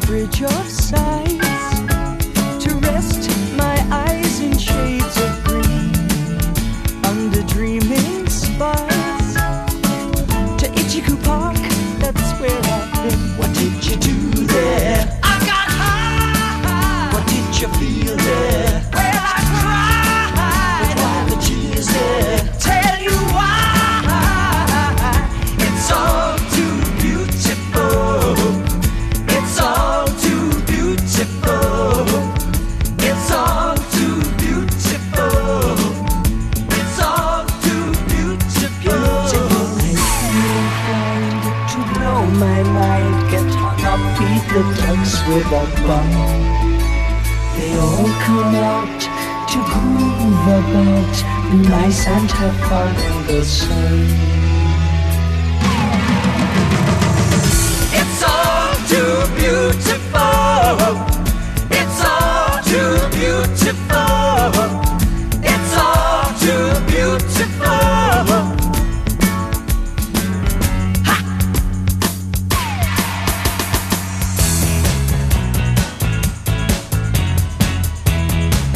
bridge of sights, to rest my eyes in shades of green, under dreaming spires, to Ichiku Park, that's where I've been. What did you do there? I got high. What did you feel there? Well, I cried. But why the tears there? Tell you why. It's all too beautiful. It's all too beautiful. It's all too beautiful. It's all too beautiful. I feel inclined to blow my mind, get hung up, feed the ducks with a bun. They all come out to groove about, be nice and have fun in the sun. It's all too beautiful. It's all too beautiful. It's all too beautiful.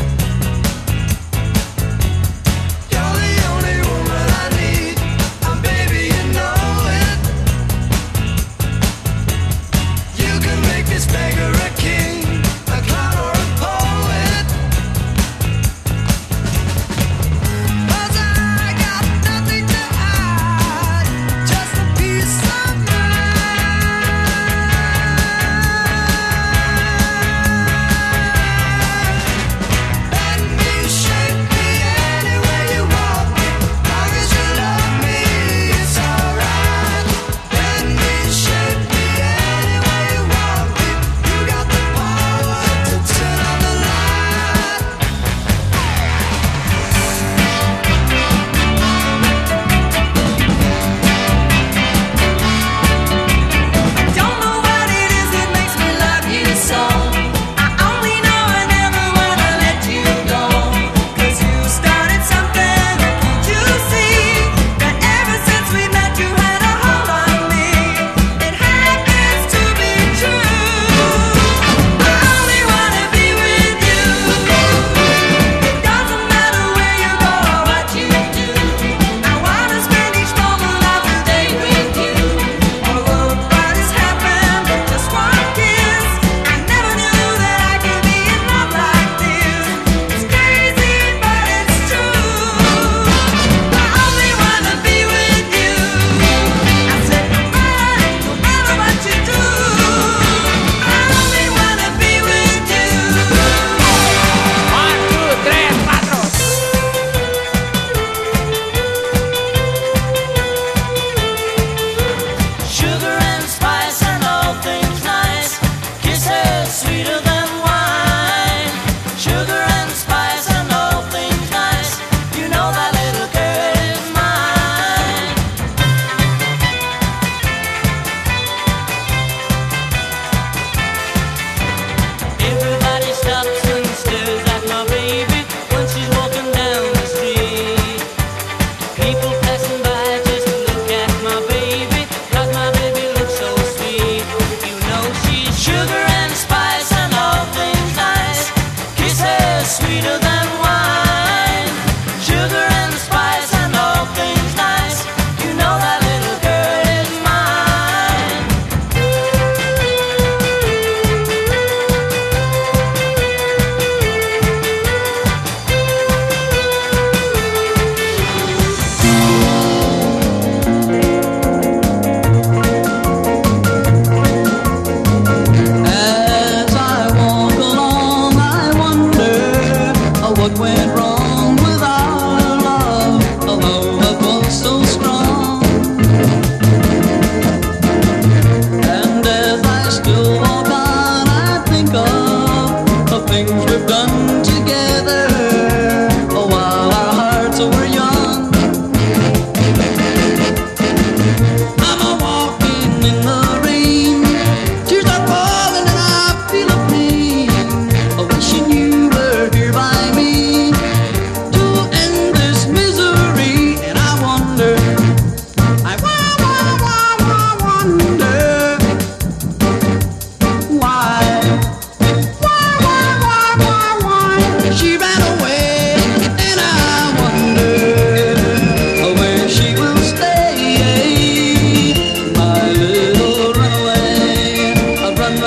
You're the only woman I need. I'm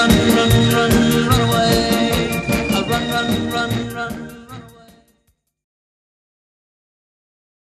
run, run, run, run away.